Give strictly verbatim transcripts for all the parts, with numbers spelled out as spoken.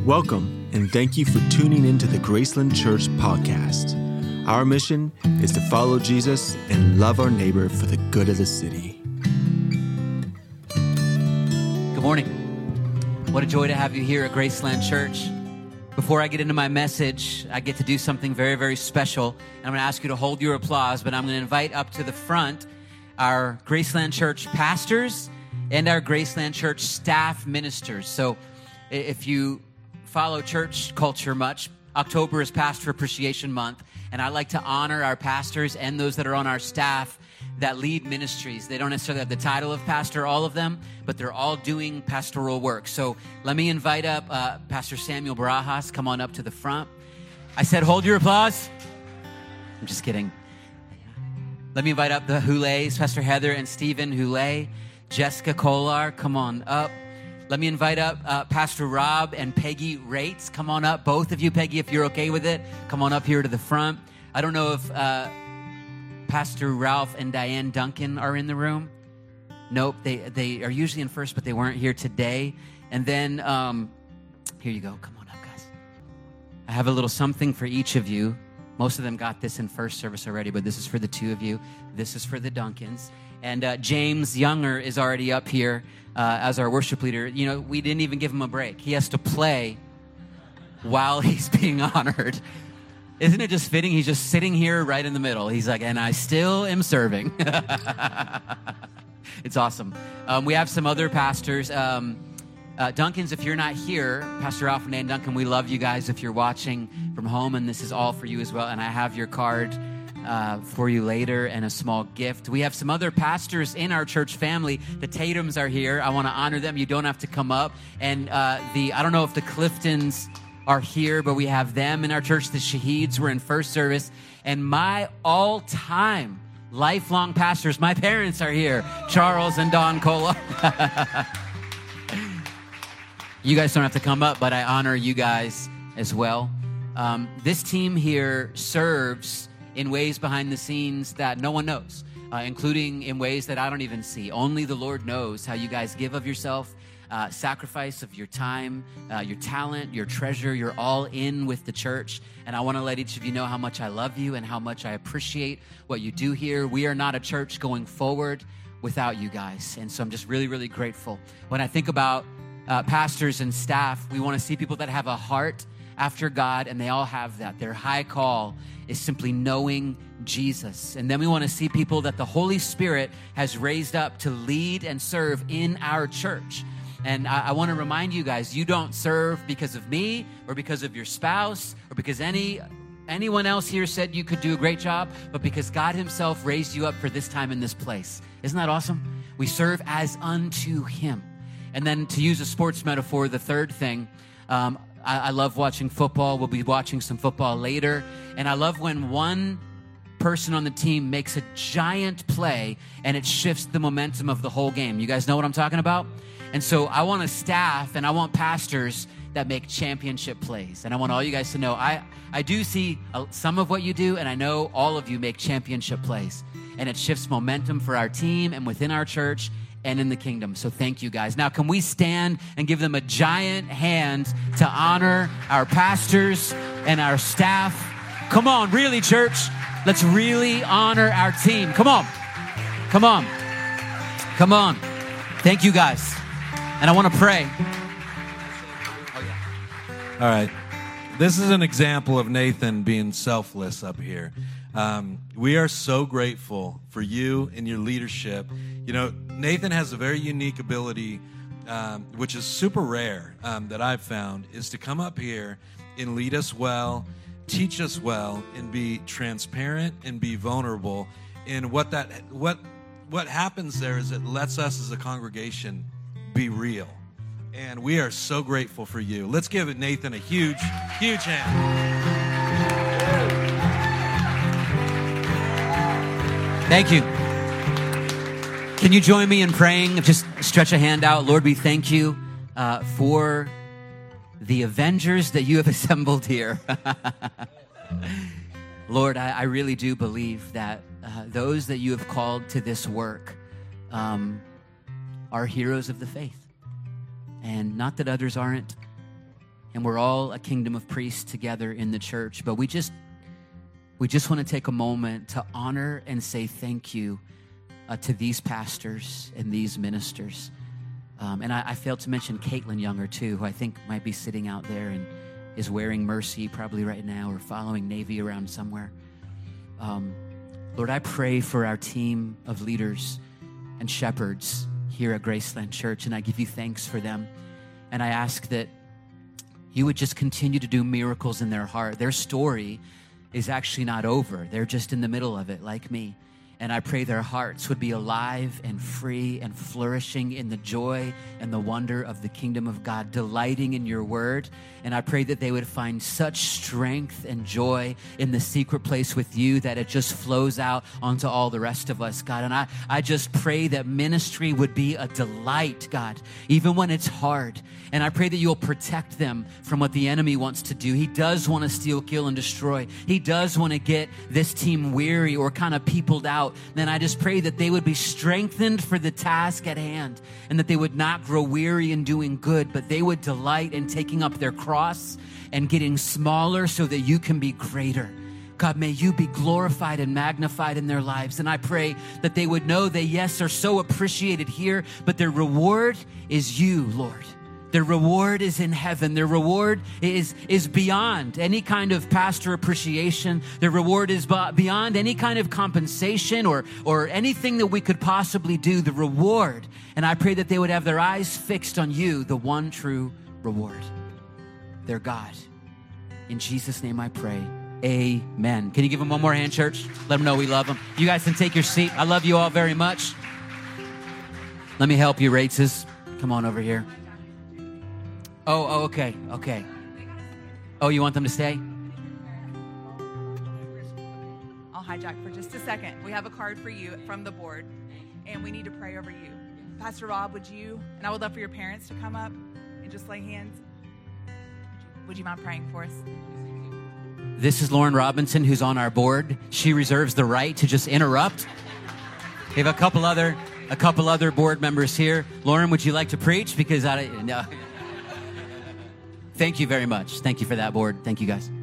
Welcome, and thank you for tuning into the Graceland Church podcast. Our mission is to follow Jesus and love our neighbor for the good of the city. Good morning. What a joy to have you here at Graceland Church. Before I get into my message, I get to do something very, very special. And I'm going to ask you to hold your applause, but I'm going to invite up to the front our Graceland Church pastors and our Graceland Church staff ministers. So if you follow church culture much, October is Pastor Appreciation Month, and I like to honor our pastors and those that are on our staff that lead ministries. They don't necessarily have the title of pastor, all of them, but they're all doing pastoral work. So let me invite up uh, Pastor Samuel Barajas. Come on up to the front. I said, hold your applause. I'm just kidding. Let me invite up the Houles, Pastor Heather and Stephen Houle, Jessica Kolar, come on up. Let me invite up uh, Pastor Rob and Peggy Rates. Come on up, both of you. Peggy, if you're okay with it, come on up here to the front. I don't know if uh, Pastor Ralph and Diane Duncan are in the room. Nope, they, they are usually in first, but they weren't here today. And then, um, here you go. Come on up, guys. I have a little something for each of you. Most of them got this in first service already, but this is for the two of you. This is for the Duncans. And uh, James Younger is already up here uh, as our worship leader. You know, we didn't even give him a break. He has to play while he's being honored. Isn't it just fitting? He's just sitting here right in the middle. He's like, and I still am serving. It's awesome. Um, we have some other pastors. Um, uh, Duncans, if you're not here, Pastor Ralph and Dan Duncan, we love you guys if you're watching from home, and this is all for you as well. And I have your card uh, for you later and a small gift. We have some other pastors in our church family. The Tatums are here. I want to honor them. You don't have to come up. And uh, the I don't know if the Cliftons are here, but we have them in our church. The Shaheeds were in first service. And my all-time lifelong pastors, my parents are here, Charles and Don Cola. You guys don't have to come up, but I honor you guys as well. Um, this team here serves in ways behind the scenes that no one knows, uh, including in ways that I don't even see. Only the Lord knows how you guys give of yourself, uh, sacrifice of your time, uh, your talent, your treasure. You're all in with the church. And I want to let each of you know how much I love you and how much I appreciate what you do here. We are not a church going forward without you guys. And so I'm just really, really grateful. When I think about Uh, pastors and staff, we want to see people that have a heart after God, and they all have that. Their high call is simply knowing Jesus. And then we want to see people that the Holy Spirit has raised up to lead and serve in our church. And I, I want to remind you guys, you don't serve because of me or because of your spouse or because any anyone else here said you could do a great job, but because God himself raised you up for this time in this place. Isn't that awesome? We serve as unto him. And then to use a sports metaphor, the third thing, um, I, I love watching football. We'll be watching some football later. And I love when one person on the team makes a giant play and it shifts the momentum of the whole game. You guys know what I'm talking about? And so I want a staff and I want pastors that make championship plays. And I want all you guys to know, I, I do see some of what you do, and I know all of you make championship plays. And it shifts momentum for our team and within our church and in the kingdom. So thank you guys. Now, can we stand and give them a giant hand to honor our pastors and our staff? Come on, really, church. Let's really honor our team. Come on. Come on. Come on. Thank you guys. And I want to pray. Oh, yeah. All right. This is an example of Nathan being selfless up here. Um, we are so grateful for you and your leadership. You know, Nathan has a very unique ability, um, which is super rare, um, that I've found, is to come up here and lead us well, teach us well, and be transparent and be vulnerable. And what that what what happens there is it lets us as a congregation be real. And we are so grateful for you. Let's give Nathan a huge, huge hand. Thank you. Can you join me in praying? Just stretch a hand out. Lord, we thank you uh, for the Avengers that you have assembled here. Lord, I, I really do believe that uh, those that you have called to this work um, are heroes of the faith. And not that others aren't. and we're all a kingdom of priests together in the church. But we just we just want to take a moment to honor and say thank you uh, to these pastors and these ministers. Um, and I, I failed to mention Caitlin Younger, too, who I think might be sitting out there and is wearing Mercy probably right now or following Navy around somewhere. Um, Lord, I pray for our team of leaders and shepherds here at Graceland Church, and I give you thanks for them. And I ask that you would just continue to do miracles in their heart. Their story is actually not over. They're just in the middle of it, like me. And I pray their hearts would be alive and free and flourishing in the joy and the wonder of the kingdom of God, delighting in your word. And I pray that they would find such strength and joy in the secret place with you that it just flows out onto all the rest of us, God. And I, I just pray that ministry would be a delight, God, even when it's hard. And I pray that you'll protect them from what the enemy wants to do. He does want to steal, kill, and destroy. He does want to get this team weary or kind of peopled out. Then I just pray that they would be strengthened for the task at hand and that they would not grow weary in doing good, but they would delight in taking up their cross and getting smaller so that you can be greater. God, may you be glorified and magnified in their lives. And I pray that they would know they, yes, are so appreciated here, but their reward is you, Lord. Their reward is in heaven. Their reward is, is beyond any kind of pastor appreciation. Their reward is beyond any kind of compensation or, or anything that we could possibly do. The reward. And I pray that they would have their eyes fixed on you, the one true reward. Their God. In Jesus' name I pray. Amen. Can you give them one more hand, church? Let them know we love them. You guys can take your seat. I love you all very much. Let me help you, Races. Come on over here. Oh, oh, okay, okay. Oh, you want them to stay? I'll hijack for just a second. We have a card for you from the board, and we need to pray over you. Pastor Rob, would you, and I would love for your parents to come up and just lay hands. Would you mind praying for us? This is Lauren Robinson, who's on our board. She reserves the right to just interrupt. We have a couple other, a couple other board members here. Lauren, would you like to preach? Because I, no. Thank you very much. Thank you for that, board. Thank you, guys.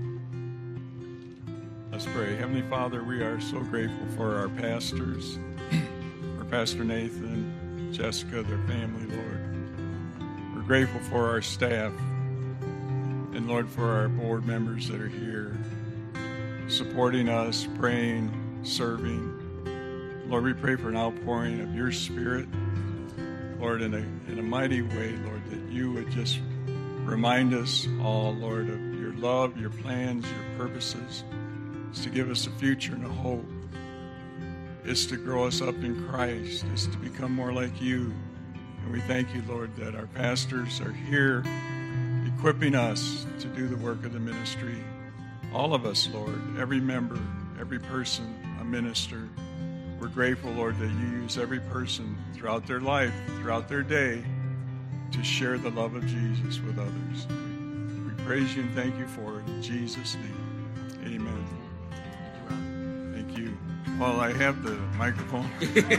Let's pray. Heavenly Father, we are so grateful for our pastors, for Pastor Nathan, Jessica, their family, Lord. We're grateful for our staff, and Lord, for our board members that are here, supporting us, praying, serving. Lord, we pray for an outpouring of your Spirit, Lord, in a, in a mighty way, Lord, that you would just remind us all, Lord, of your love, your plans, your purposes. It's to give us a future and a hope. It's to grow us up in Christ. It's to become more like you. And we thank you, Lord, that our pastors are here equipping us to do the work of the ministry. All of us, Lord, every member, every person, a minister. We're grateful, Lord, that you use every person throughout their life, throughout their day, to share the love of Jesus with others. We praise you and thank you for it in Jesus' name. Amen. Thank you. Well, I have the microphone.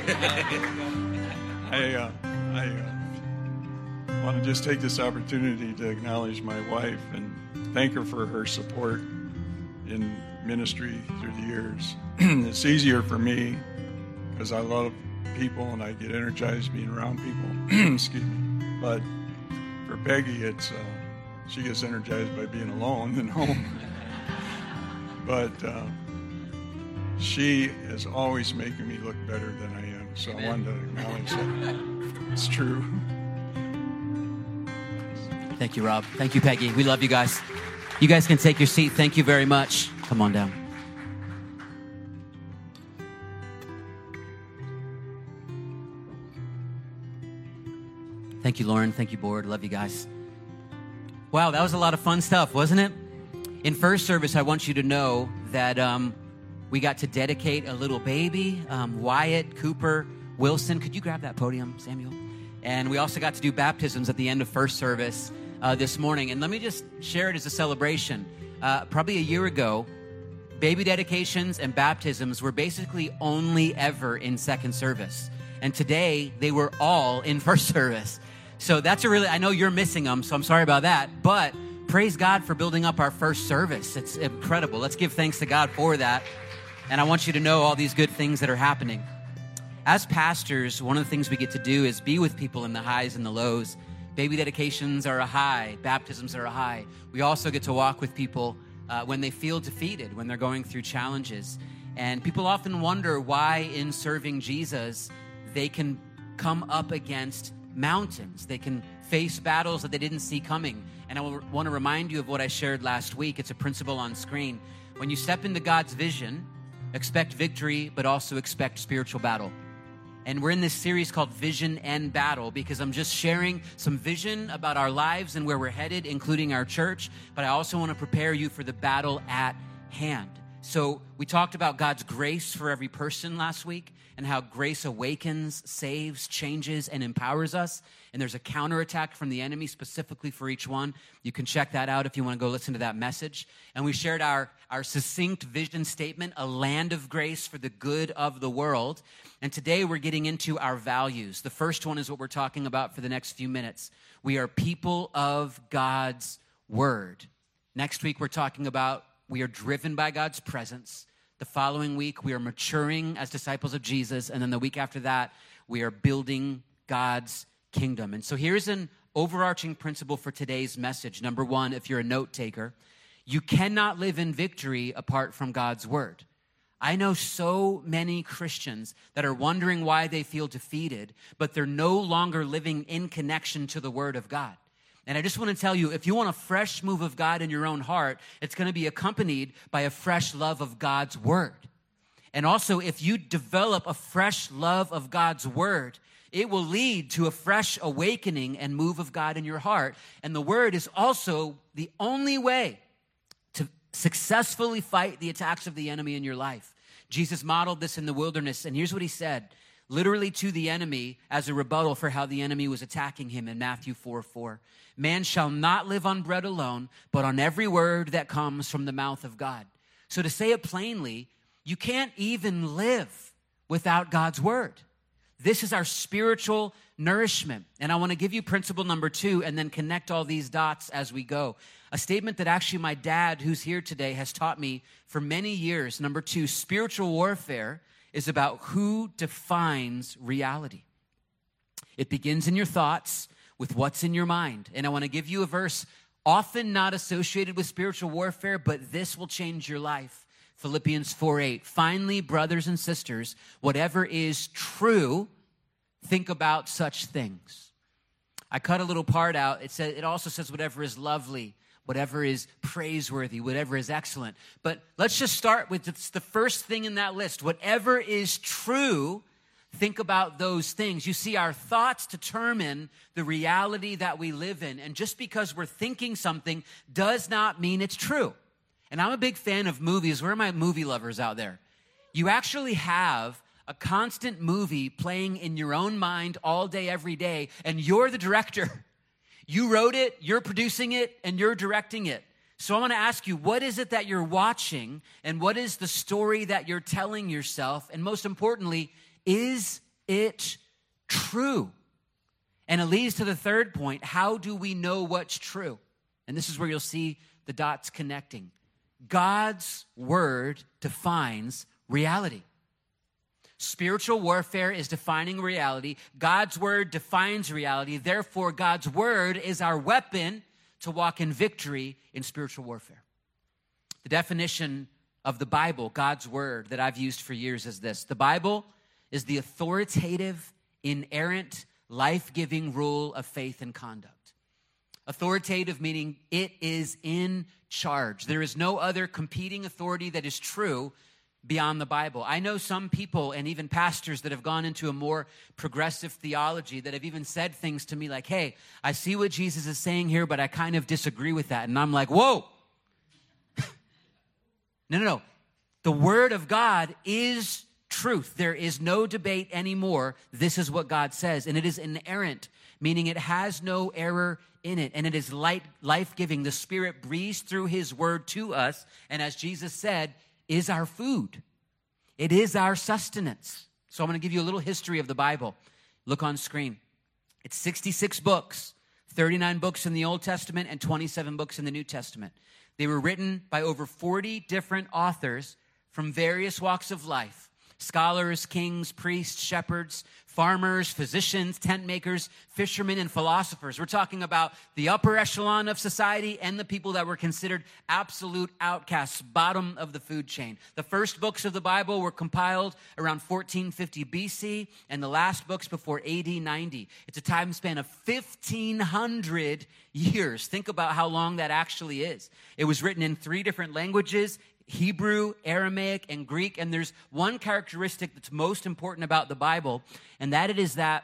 I, uh, I uh, want to just take this opportunity to acknowledge my wife and thank her for her support in ministry through the years. It's easier for me because I love people and I get energized being around people. Excuse me. But for Peggy, it's uh, she gets energized by being alone and home. But uh, she is always making me look better than I am. So Amen. I wanted to acknowledge that. It's true. Thank you, Rob. Thank you, Peggy. We love you guys. You guys can take your seat. Thank you very much. Come on down. Thank you, Lauren. Thank you, board. Love you guys. Wow, that was a lot of fun stuff, wasn't it? In first service, I want you to know that um, we got to dedicate a little baby, um, Wyatt Cooper Wilson. Could you grab that podium, Samuel? And we also got to do baptisms at the end of first service uh, this morning. And let me just share it as a celebration. Uh, probably a year ago, baby dedications and baptisms were basically only ever in second service. And today, they were all in first service. So that's a really, I know you're missing them, so I'm sorry about that. But praise God for building up our first service. It's incredible. Let's give thanks to God for that. And I want you to know all these good things that are happening. As pastors, one of the things we get to do is be with people in the highs and the lows. Baby dedications are a high. Baptisms are a high. We also get to walk with people uh, when they feel defeated, when they're going through challenges. And people often wonder why in serving Jesus, they can come up against mountains. They can face battles that they didn't see coming. And I want to remind you of what I shared last week. It's a principle on screen. When you step into God's vision, expect victory, but also expect spiritual battle. And we're in this series called Vision and Battle because I'm just sharing some vision about our lives and where we're headed, including our church. But I also want to prepare you for the battle at hand. So we talked about God's grace for every person last week and how grace awakens, saves, changes, and empowers us. And there's a counterattack from the enemy specifically for each one. You can check that out if you want to go listen to that message. And we shared our, our succinct vision statement, a land of grace for the good of the world. And today we're getting into our values. The first one is what we're talking about for the next few minutes. We are people of God's word. Next week we're talking about we are driven by God's presence. The following week, we are maturing as disciples of Jesus. And then the week after that, we are building God's kingdom. And so here's an overarching principle for today's message. Number one, if you're a note taker, you cannot live in victory apart from God's word. I know so many Christians that are wondering why they feel defeated, but they're no longer living in connection to the word of God. And I just want to tell you, if you want a fresh move of God in your own heart, it's going to be accompanied by a fresh love of God's word. And also, if you develop a fresh love of God's word, it will lead to a fresh awakening and move of God in your heart. And the word is also the only way to successfully fight the attacks of the enemy in your life. Jesus modeled this in the wilderness, and here's what he said, literally to the enemy as a rebuttal for how the enemy was attacking him in Matthew four four. Man shall not live on bread alone, but on every word that comes from the mouth of God. So to say it plainly, you can't even live without God's word. This is our spiritual nourishment. And I want to give you principle number two and then connect all these dots as we go. A statement that actually my dad, who's here today, has taught me for many years. Number two, spiritual warfare is about who defines reality. It begins in your thoughts with what's in your mind. And I want to give you a verse often not associated with spiritual warfare, but this will change your life. Philippians four eight. Finally, brothers and sisters, whatever is true, think about such things. I cut a little part out. It says, it also says whatever is lovely, whatever is praiseworthy, whatever is excellent. But let's just start with the first thing in that list. Whatever is true, think about those things. You see, our thoughts determine the reality that we live in. And just because we're thinking something does not mean it's true. And I'm a big fan of movies. Where are my movie lovers out there? You actually have a constant movie playing in your own mind all day, every day, and you're the director. You wrote it, you're producing it, and you're directing it. So I want to ask you, what is it that you're watching, and what is the story that you're telling yourself? And most importantly, is it true? And it leads to the third point. How do we know what's true? And this is where you'll see the dots connecting. God's word defines reality. Spiritual warfare is defining reality. God's word defines reality. Therefore, God's word is our weapon to walk in victory in spiritual warfare. The definition of the Bible, God's word, that I've used for years is this. The Bible is the authoritative, inerrant, life-giving rule of faith and conduct. Authoritative meaning it is in charge. There is no other competing authority that is true beyond the Bible. I know some people and even pastors that have gone into a more progressive theology that have even said things to me like, hey, I see what Jesus is saying here, but I kind of disagree with that. And I'm like, whoa. no, no, no. The word of God is truth. There is no debate anymore. This is what God says. And it is inerrant, meaning it has no error in it. And it is light, life-giving. The Spirit breathes through his word to us. And as Jesus said, is our food. It is our sustenance. So I'm going to give you a little history of the Bible. Look on screen. It's sixty-six books, thirty-nine books in the Old Testament and twenty-seven books in the New Testament. They were written by over forty different authors from various walks of life. Scholars, kings, priests, shepherds, farmers, physicians, tent makers, fishermen, and philosophers. We're talking about the upper echelon of society and the people that were considered absolute outcasts, bottom of the food chain. The first books of the Bible were compiled around fourteen fifty B C, and the last books before A D ninety. It's a time span of fifteen hundred years. Think about how long that actually is. It was written in three different languages: Hebrew, Aramaic, and Greek. And there's one characteristic that's most important about the Bible, and that it is that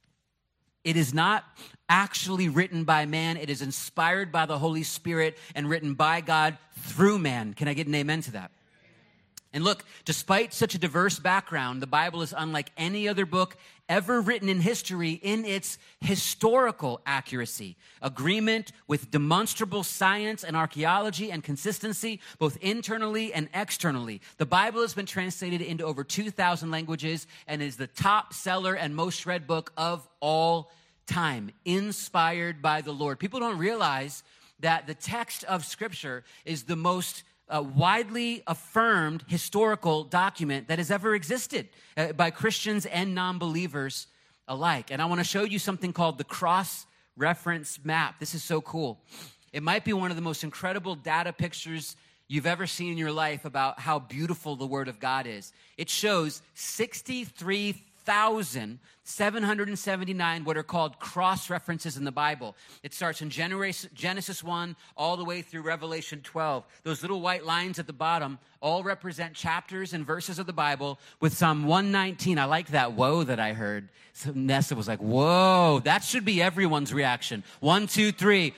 it is not actually written by man. It is inspired by the Holy Spirit and written by God through man. Can I get an amen to that? And look, despite such a diverse background, the Bible is unlike any other book ever written in history in its historical accuracy, agreement with demonstrable science and archaeology, and consistency both internally and externally. The Bible has been translated into over two thousand languages and is the top seller and most read book of all time, inspired by the Lord. People don't realize that the text of Scripture is the most a widely affirmed historical document that has ever existed uh, by Christians and non-believers alike. And I want to show you something called the cross-reference map. This is so cool. It might be one of the most incredible data pictures you've ever seen in your life about how beautiful the Word of God is. It shows sixty-three thousand seven hundred seventy-nine what are called cross-references in the Bible. It starts in Genesis one all the way through Revelation twelve. Those little white lines at the bottom all represent chapters and verses of the Bible, with Psalm one nineteen. I like that whoa that I heard. So Nessa was like, whoa, that should be everyone's reaction. One, two, three.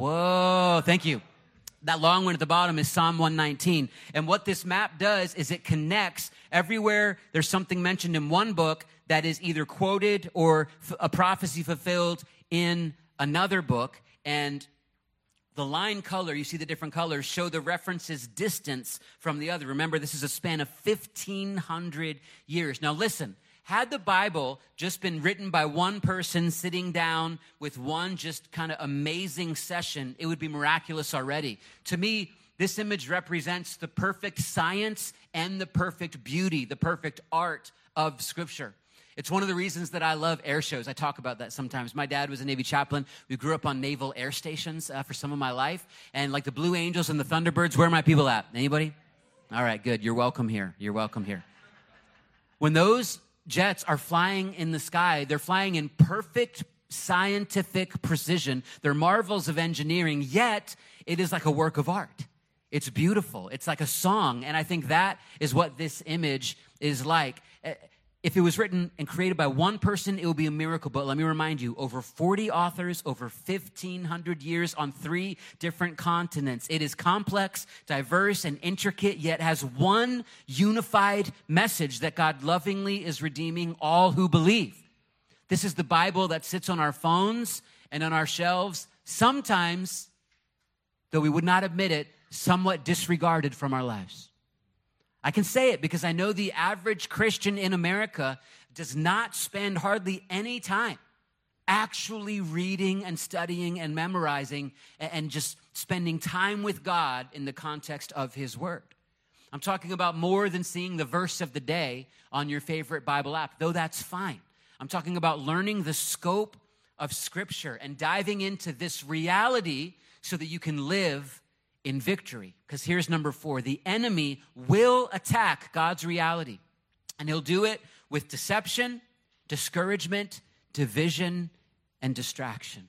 Whoa, thank you. That long one at the bottom is Psalm one nineteen. And what this map does is it connects everywhere there's something mentioned in one book that is either quoted or a prophecy fulfilled in another book. And the line color, you see the different colors, show the reference's distance from the other. Remember, this is a span of fifteen hundred years. Now listen, had the Bible just been written by one person sitting down with one just kind of amazing session, it would be miraculous already. To me, this image represents the perfect science and the perfect beauty, the perfect art of Scripture. It's one of the reasons that I love air shows. I talk about that sometimes. My dad was a Navy chaplain. We grew up on naval air stations uh, for some of my life. And like the Blue Angels and the Thunderbirds, where are my people at? Anybody? All right, good. You're welcome here. You're welcome here. When those jets are flying in the sky, they're flying in perfect scientific precision. They're marvels of engineering, yet it is like a work of art. It's beautiful. It's like a song. And I think that is what this image is like. If it was written and created by one person, it would be a miracle. But let me remind you, over forty authors, over fifteen hundred years on three different continents. It is complex, diverse, and intricate, yet has one unified message that God lovingly is redeeming all who believe. This is the Bible that sits on our phones and on our shelves, sometimes, though we would not admit it, somewhat disregarded from our lives. I can say it because I know the average Christian in America does not spend hardly any time actually reading and studying and memorizing and just spending time with God in the context of His Word. I'm talking about more than seeing the verse of the day on your favorite Bible app, though that's fine. I'm talking about learning the scope of Scripture and diving into this reality so that you can live in victory. Because here's number four. The enemy will attack God's reality. And he'll do it with deception, discouragement, division, and distraction.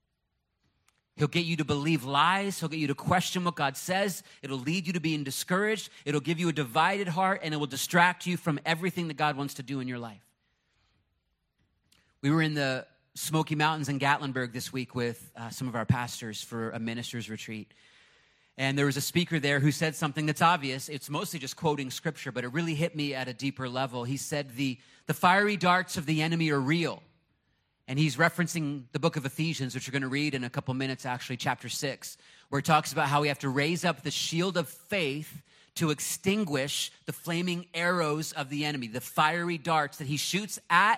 He'll get you to believe lies. He'll get you to question what God says. It'll lead you to being discouraged. It'll give you a divided heart, and it will distract you from everything that God wants to do in your life. We were in the Smoky Mountains in Gatlinburg this week with uh, some of our pastors for a minister's retreat. And there was a speaker there who said something that's obvious. It's mostly just quoting Scripture, but it really hit me at a deeper level. He said the, the fiery darts of the enemy are real. And he's referencing the book of Ephesians, which we're going to read in a couple minutes, actually, chapter six, where it talks about how we have to raise up the shield of faith to extinguish the flaming arrows of the enemy, the fiery darts that he shoots at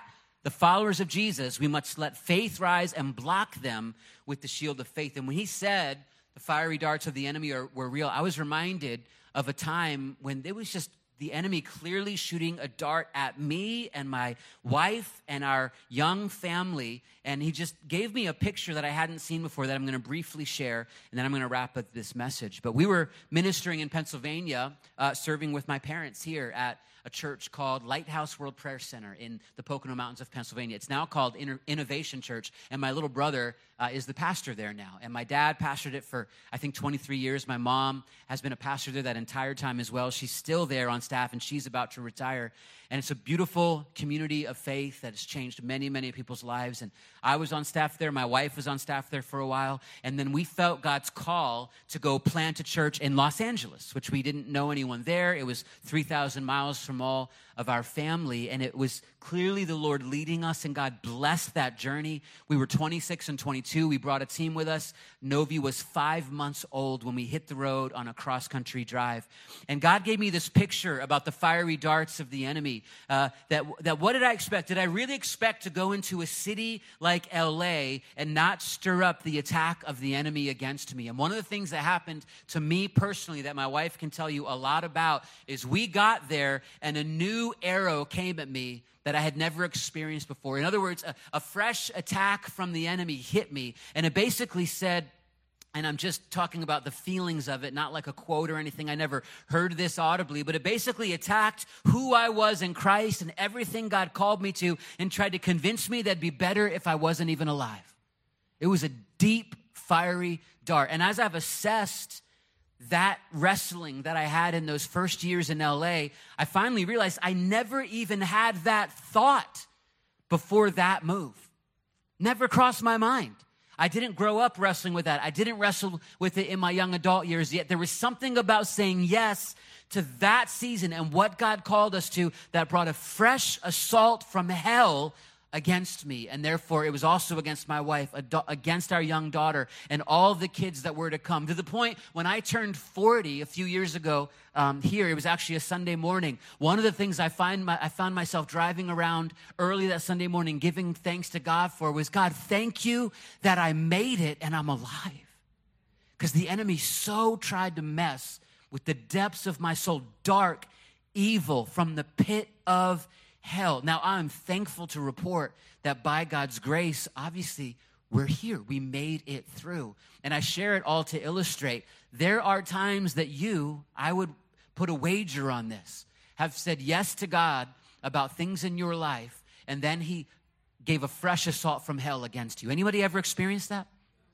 the followers of Jesus, we must let faith rise and block them with the shield of faith. And when he said the fiery darts of the enemy are, were real, I was reminded of a time when it was just the enemy clearly shooting a dart at me and my wife and our young family. And he just gave me a picture that I hadn't seen before that I'm going to briefly share, and then I'm going to wrap up this message. But we were ministering in Pennsylvania, uh, serving with my parents here at a church called Lighthouse World Prayer Center in the Pocono Mountains of Pennsylvania. It's now called Inter- Innovation Church, and my little brother uh, is the pastor there now. And my dad pastored it for, I think, twenty-three years. My mom has been a pastor there that entire time as well. She's still there on staff, and she's about to retire. And it's a beautiful community of faith that has changed many, many people's lives. And I was on staff there. My wife was on staff there for a while. And then we felt God's call to go plant a church in Los Angeles, which we didn't know anyone there. It was three thousand miles from all of our family. And it was clearly the Lord leading us, and God blessed that journey. We were twenty-six and twenty-two. We brought a team with us. Novi was five months old when we hit the road on a cross-country drive. And God gave me this picture about the fiery darts of the enemy. Uh, that, that what did I expect? Did I really expect to go into a city like L A and not stir up the attack of the enemy against me? And one of the things that happened to me personally that my wife can tell you a lot about is we got there and a new arrow came at me that I had never experienced before. In other words, a, a fresh attack from the enemy hit me, and it basically said, and I'm just talking about the feelings of it, not like a quote or anything. I never heard this audibly, but it basically attacked who I was in Christ and everything God called me to, and tried to convince me that'd be better if I wasn't even alive. It was a deep, fiery dart. And as I've assessed that wrestling that I had in those first years in L A, I finally realized I never even had that thought before that move. Never crossed my mind. I didn't grow up wrestling with that. I didn't wrestle with it in my young adult years yet. There was something about saying yes to that season and what God called us to that brought a fresh assault from hell against me. And therefore, it was also against my wife, against our young daughter, and all the kids that were to come. To the point when I turned forty a few years ago um, here, it was actually a Sunday morning. One of the things I, find my, I found myself driving around early that Sunday morning giving thanks to God for was, God, thank you that I made it and I'm alive. Because the enemy so tried to mess with the depths of my soul, dark, evil from the pit of hell. Now, I'm thankful to report that by God's grace, obviously, we're here. We made it through. And I share it all to illustrate. There are times that you, I would put a wager on this, have said yes to God about things in your life, and then he gave a fresh assault from hell against you. Anybody ever experienced that?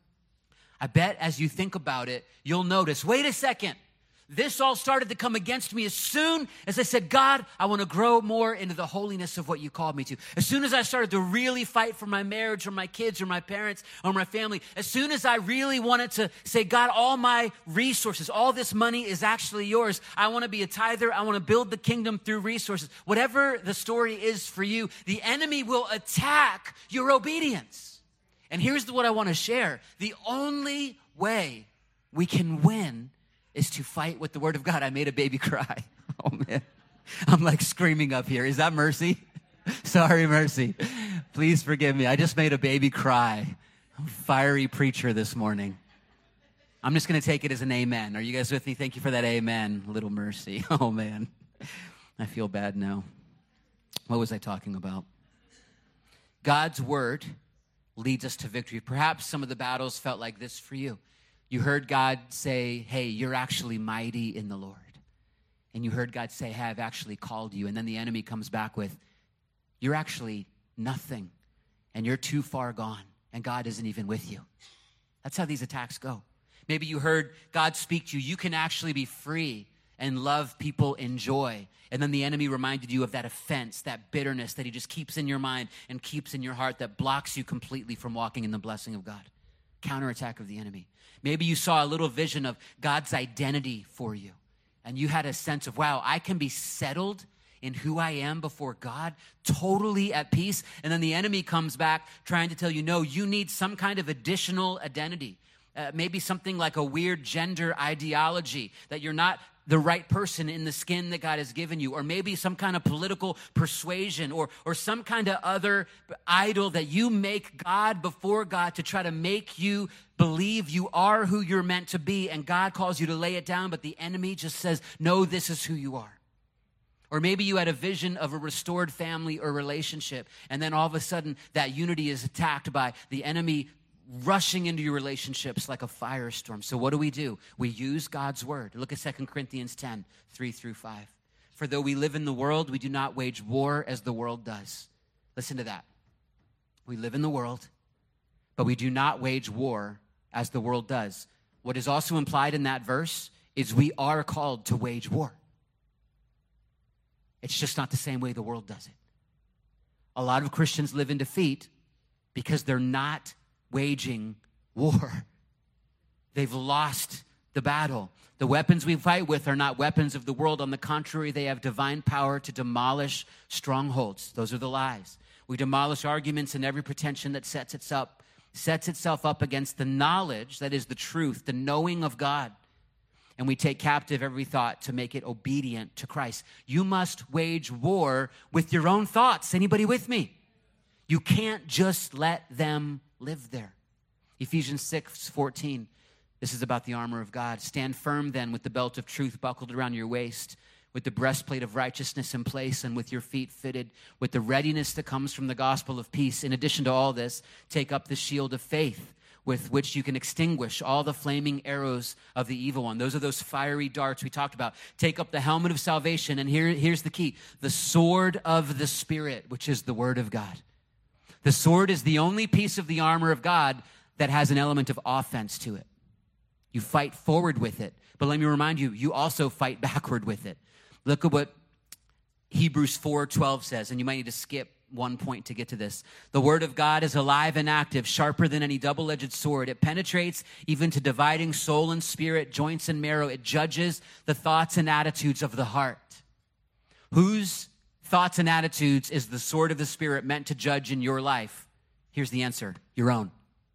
I bet as you think about it, you'll notice, wait a second. This all started to come against me as soon as I said, God, I want to grow more into the holiness of what you called me to. As soon as I started to really fight for my marriage or my kids or my parents or my family, as soon as I really wanted to say, God, all my resources, all this money is actually yours. I want to be a tither. I want to build the kingdom through resources. Whatever the story is for you, the enemy will attack your obedience. And here's what I want to share. The only way we can win is to fight with the word of God. I made a baby cry. Oh, man. I'm like screaming up here. Is that Mercy? Sorry, Mercy. Please forgive me. I just made a baby cry. I'm a fiery preacher this morning. I'm just going to take it as an amen. Are you guys with me? Thank you for that amen, little Mercy. Oh, man. I feel bad now. What was I talking about? God's word leads us to victory. Perhaps some of the battles felt like this for you. You heard God say, hey, you're actually mighty in the Lord. And you heard God say, hey, I've actually called you. And then the enemy comes back with, you're actually nothing. And you're too far gone. And God isn't even with you. That's how these attacks go. Maybe you heard God speak to you. You can actually be free and love people in joy. And then the enemy reminded you of that offense, that bitterness that he just keeps in your mind and keeps in your heart that blocks you completely from walking in the blessing of God. Counterattack of the enemy. Maybe you saw a little vision of God's identity for you, and you had a sense of, wow, I can be settled in who I am before God, totally at peace. And then the enemy comes back trying to tell you, no, you need some kind of additional identity. Uh, maybe something like a weird gender ideology, that you're not the right person in the skin that God has given you, or maybe some kind of political persuasion or, or some kind of other idol that you make God before God to try to make you believe you are who you're meant to be, and God calls you to lay it down, but the enemy just says, no, this is who you are. Or maybe you had a vision of a restored family or relationship, and then all of a sudden that unity is attacked by the enemy rushing into your relationships like a firestorm. So what do we do? We use God's word. Look at Second Corinthians ten, three through five. For though we live in the world, we do not wage war as the world does. Listen to that. We live in the world, but we do not wage war as the world does. What is also implied in that verse is we are called to wage war. It's just not the same way the world does it. A lot of Christians live in defeat because they're not waging war. They've lost the battle. The weapons we fight with are not weapons of the world. On the contrary, they have divine power to demolish strongholds. Those are the lies. We demolish arguments and every pretension that sets itself up, sets itself up against the knowledge that is the truth, the knowing of God. And we take captive every thought to make it obedient to Christ. You must wage war with your own thoughts. Anybody with me? You can't just let them live there. Ephesians six fourteen. This is about the armor of God. Stand firm then with the belt of truth buckled around your waist, with the breastplate of righteousness in place, and with your feet fitted with the readiness that comes from the gospel of peace. In addition to all this, take up the shield of faith, with which you can extinguish all the flaming arrows of the evil one. Those are those fiery darts we talked about. Take up the helmet of salvation, and here, here's the key. The sword of the Spirit, which is the word of God. The sword is the only piece of the armor of God that has an element of offense to it. You fight forward with it. But let me remind you, you also fight backward with it. Look at what Hebrews four twelve says, and you might need to skip one point to get to this. The word of God is alive and active, sharper than any double-edged sword. It penetrates even to dividing soul and spirit, joints and marrow. It judges the thoughts and attitudes of the heart. Whose thoughts and attitudes is the sword of the Spirit meant to judge in your life? Here's the answer: your own.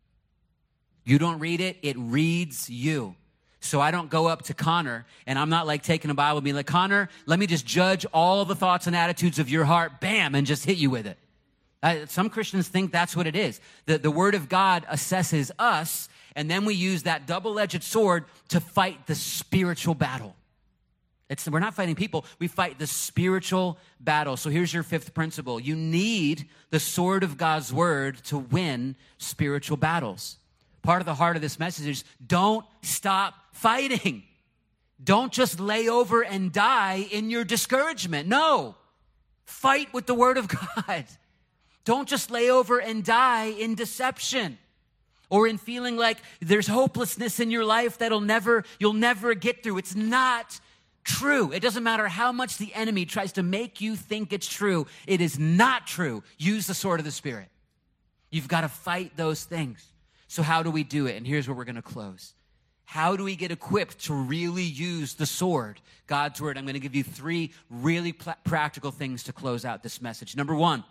You don't read it, it reads you. So I don't go up to Connor, and I'm not like taking a Bible and being like, Connor, let me just judge all the thoughts and attitudes of your heart, bam, and just hit you with it. Uh, some Christians think that's what it is. The, the Word of God assesses us, and then we use that double-edged sword to fight the spiritual battle. It's, we're not fighting people, we fight the spiritual battle. So here's your fifth principle. You need the sword of God's Word to win spiritual battles. Part of the heart of this message is don't stop fighting. Don't just lay over and die in your discouragement. No, fight with the word of God. Don't just lay over and die in deception or in feeling like there's hopelessness in your life that'll never, you'll never get through. It's not true. It doesn't matter how much the enemy tries to make you think it's true. It is not true. Use the sword of the Spirit. You've got to fight those things. So how do we do it? And here's where we're going to close. How do we get equipped to really use the sword, God's word? I'm going to give you three really pl- practical things to close out this message. Number one,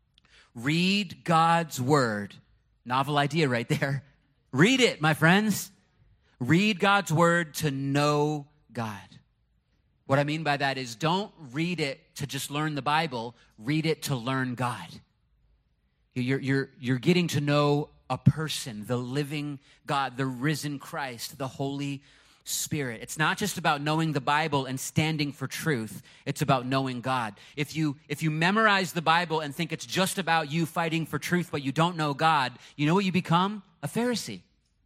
read God's word. Novel idea right there. Read it, my friends. Read God's word to know God. What I mean by that is don't read it to just learn the Bible. Read it to learn God. You're, you're, you're getting to know a person, the living God, the risen Christ, the Holy Spirit. It's not just about knowing the Bible and standing for truth. It's about knowing God. If you if you memorize the Bible and think it's just about you fighting for truth, but you don't know God, you know what you become? A Pharisee.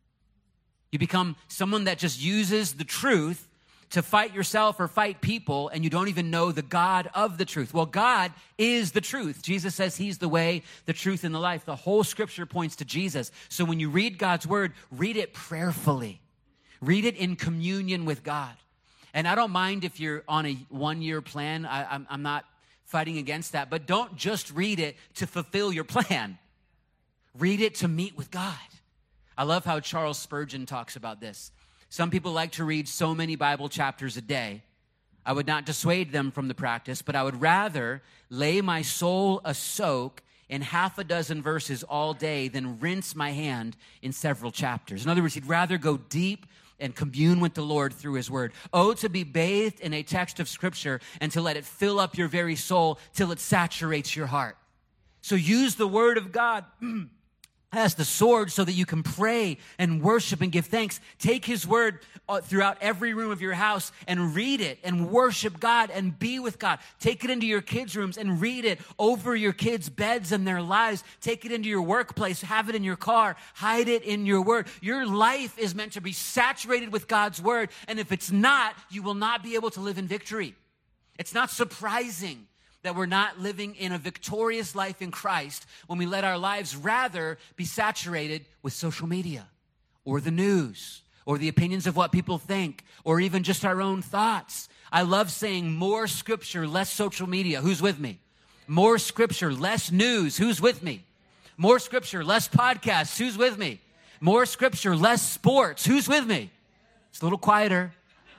You become someone that just uses the truth to fight yourself or fight people, and you don't even know the God of the truth. Well, God is the truth. Jesus says he's the way, the truth, and the life. The whole scripture points to Jesus. So when you read God's word, read it prayerfully. Read it in communion with God. And I don't mind if you're on a one-year plan. I, I'm, I'm not fighting against that. But don't just read it to fulfill your plan. Read it to meet with God. I love how Charles Spurgeon talks about this. Some people like to read so many Bible chapters a day. I would not dissuade them from the practice, but I would rather lay my soul a soak in half a dozen verses all day than rinse my hand in several chapters. In other words, he'd rather go deep and commune with the Lord through his word. Oh, to be bathed in a text of scripture and to let it fill up your very soul till it saturates your heart. So use the word of God as the sword so that you can pray and worship and give thanks. Take his word throughout every room of your house and read it and worship God and be with God. Take it into your kids' rooms and read it over your kids' beds and their lives. Take it into your workplace. Have it in your car. Hide it in your word. Your life is meant to be saturated with God's word. And if it's not, you will not be able to live in victory. It's not surprising that we're not living in a victorious life in Christ when we let our lives rather be saturated with social media or the news or the opinions of what people think or even just our own thoughts. I love saying more scripture, less social media. Who's with me? More scripture, less news. Who's with me? More scripture, less podcasts. Who's with me? More scripture, less sports. Who's with me? It's a little quieter.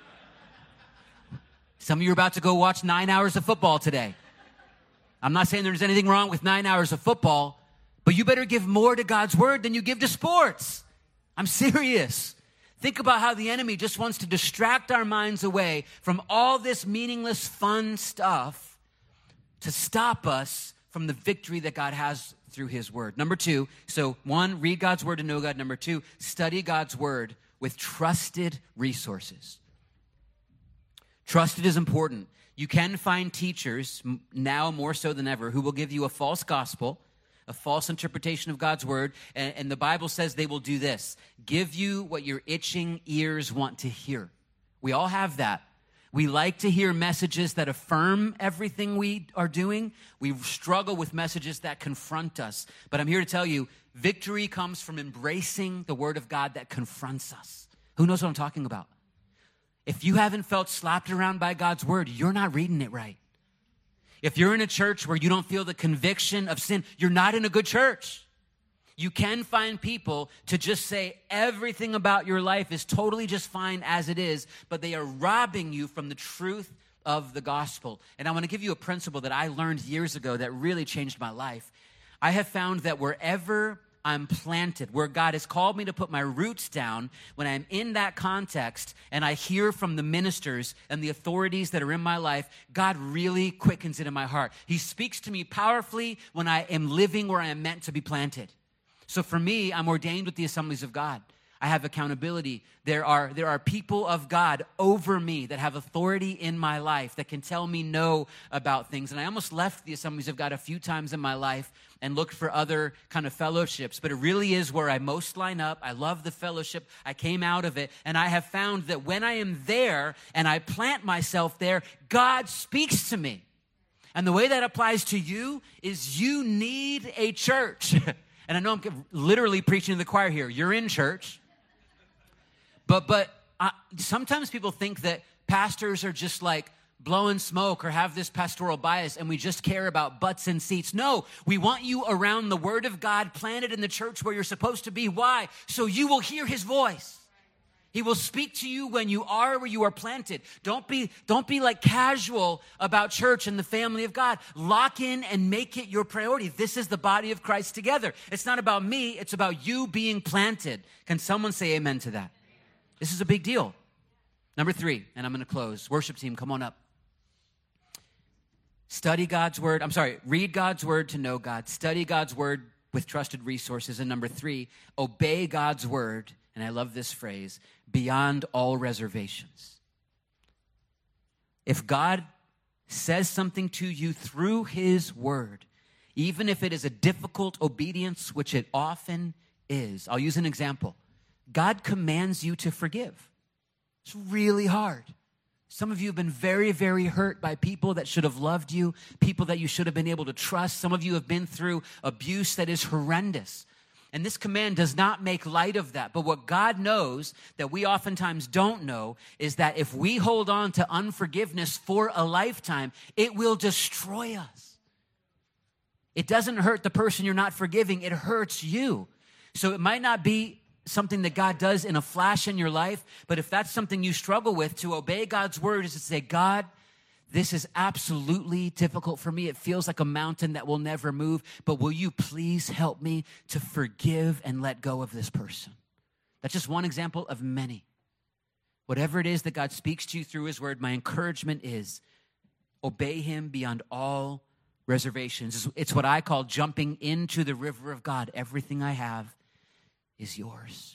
Some of you are about to go watch nine hours of football today. I'm not saying there's anything wrong with nine hours of football, but you better give more to God's word than you give to sports. I'm serious. Think about how the enemy just wants to distract our minds away from all this meaningless, fun stuff to stop us from the victory that God has through his word. Number two, so one, read God's word to know God. Number two, study God's word with trusted resources. Trusted is important. You can find teachers now more so than ever who will give you a false gospel, a false interpretation of God's word, and, and the Bible says they will do this: give you what your itching ears want to hear. We all have that. We like to hear messages that affirm everything we are doing. We struggle with messages that confront us. But I'm here to tell you, victory comes from embracing the word of God that confronts us. Who knows what I'm talking about? If you haven't felt slapped around by God's word, you're not reading it right. If you're in a church where you don't feel the conviction of sin, you're not in a good church. You can find people to just say everything about your life is totally just fine as it is, but they are robbing you from the truth of the gospel. And I want to give you a principle that I learned years ago that really changed my life. I have found that wherever I'm planted, where God has called me to put my roots down, when I'm in that context and I hear from the ministers and the authorities that are in my life, God really quickens it in my heart. He speaks to me powerfully when I am living where I am meant to be planted. So for me, I'm ordained with the Assemblies of God. I have accountability. There are, there are people of God over me that have authority in my life that can tell me no about things. And I almost left the Assemblies of God a few times in my life and looked for other kind of fellowships. But it really is where I most line up. I love the fellowship. I came out of it. And I have found that when I am there and I plant myself there, God speaks to me. And the way that applies to you is you need a church. And I know I'm literally preaching to the choir here. You're in church. But but uh, sometimes people think that pastors are just like blowing smoke or have this pastoral bias and we just care about butts and seats. No, we want you around the word of God, planted in the church where you're supposed to be. Why? So you will hear his voice. He will speak to you when you are where you are planted. Don't be, don't be like casual about church and the family of God. Lock in and make it your priority. This is the body of Christ together. It's not about me. It's about you being planted. Can someone say amen to that? This is a big deal. Number three, and I'm going to close. Worship team, come on up. Study God's word. I'm sorry, read God's word to know God. Study God's word with trusted resources. And number three, obey God's word. And I love this phrase, beyond all reservations. If God says something to you through his word, even if it is a difficult obedience, which it often is. I'll use an example. God commands you to forgive. It's really hard. Some of you have been very, very hurt by people that should have loved you, people that you should have been able to trust. Some of you have been through abuse that is horrendous. And this command does not make light of that. But what God knows that we oftentimes don't know is that if we hold on to unforgiveness for a lifetime, it will destroy us. It doesn't hurt the person you're not forgiving. It hurts you. So it might not be something that God does in a flash in your life, but if that's something you struggle with, to obey God's word is to say, God, this is absolutely difficult for me. It feels like a mountain that will never move, but will you please help me to forgive and let go of this person? That's just one example of many. Whatever it is that God speaks to you through his word, my encouragement is obey him beyond all reservations. It's what I call jumping into the river of God. Everything I have is yours.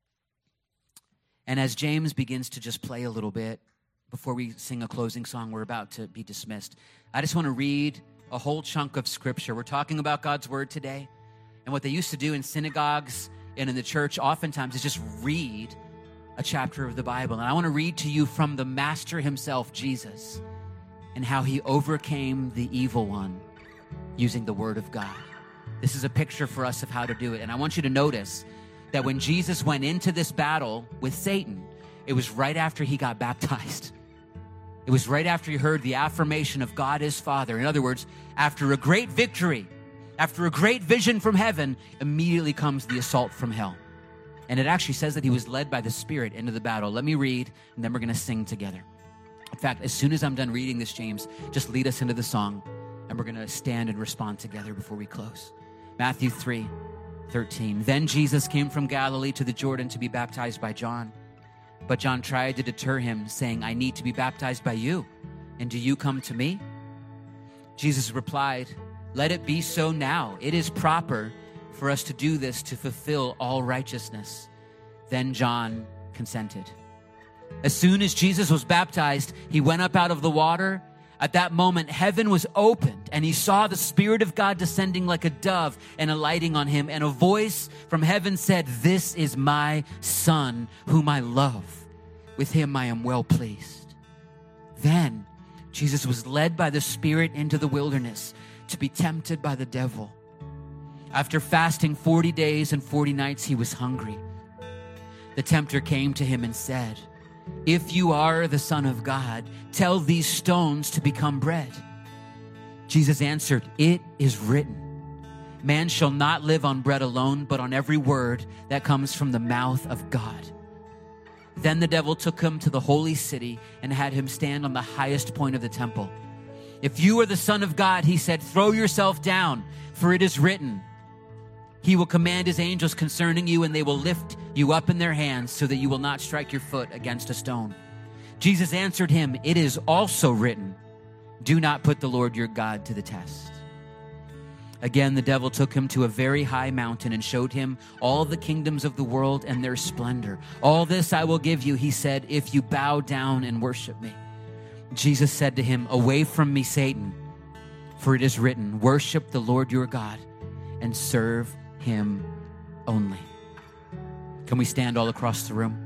And as James begins to just play a little bit, before we sing a closing song, we're about to be dismissed. I just want to read a whole chunk of scripture. We're talking about God's word today. And what they used to do in synagogues and in the church oftentimes is just read a chapter of the Bible. And I want to read to you from the master himself, Jesus, and how he overcame the evil one using the word of God. This is a picture for us of how to do it. And I want you to notice that when Jesus went into this battle with Satan, it was right after he got baptized. It was right after he heard the affirmation of God his Father. In other words, after a great victory, after a great vision from heaven, immediately comes the assault from hell. And it actually says that he was led by the Spirit into the battle. Let me read, and then we're going to sing together. In fact, as soon as I'm done reading this, James, just lead us into the song, and we're going to stand and respond together before we close. Matthew three thirteen. Then Jesus came from Galilee to the Jordan to be baptized by John. But John tried to deter him, saying, I need to be baptized by you, and do you come to me? Jesus replied, let it be so now. It is proper for us to do this to fulfill all righteousness. Then John consented. As soon as Jesus was baptized, he went up out of the water. At that moment, heaven was opened, and he saw the Spirit of God descending like a dove and alighting on him. And a voice from heaven said, this is my Son, whom I love. With him I am well pleased. Then Jesus was led by the Spirit into the wilderness to be tempted by the devil. After fasting forty days and forty nights, he was hungry. The tempter came to him and said, if you are the Son of God, tell these stones to become bread. Jesus answered, it is written, man shall not live on bread alone, but on every word that comes from the mouth of God. Then the devil took him to the holy city and had him stand on the highest point of the temple. If you are the Son of God, he said, throw yourself down, for it is written, he will command his angels concerning you, and they will lift you up in their hands so that you will not strike your foot against a stone. Jesus answered him, it is also written, do not put the Lord your God to the test. Again, the devil took him to a very high mountain and showed him all the kingdoms of the world and their splendor. All this I will give you, he said, if you bow down and worship me. Jesus said to him, away from me, Satan, for it is written, worship the Lord your God and serve him only. Can we stand all across the room?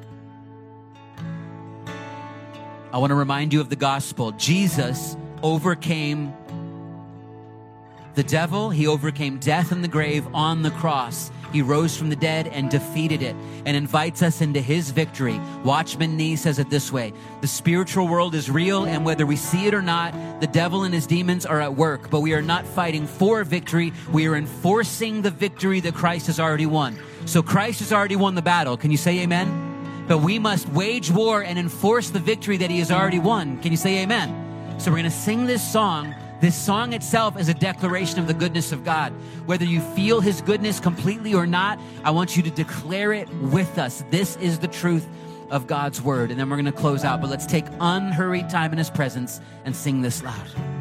I want to remind you of the gospel. Jesus overcame the devil. He overcame death and the grave on the cross. He rose from the dead and defeated it and invites us into his victory. Watchman Nee says it this way: the spiritual world is real, and whether we see it or not, the devil and his demons are at work. But we are not fighting for victory. We are enforcing the victory that Christ has already won. So Christ has already won the battle. Can you say amen? But we must wage war and enforce the victory that he has already won. Can you say amen? So we're going to sing this song. This song itself is a declaration of the goodness of God. Whether you feel his goodness completely or not, I want you to declare it with us. This is the truth of God's word. And then we're going to close out. But let's take unhurried time in his presence and sing this loud.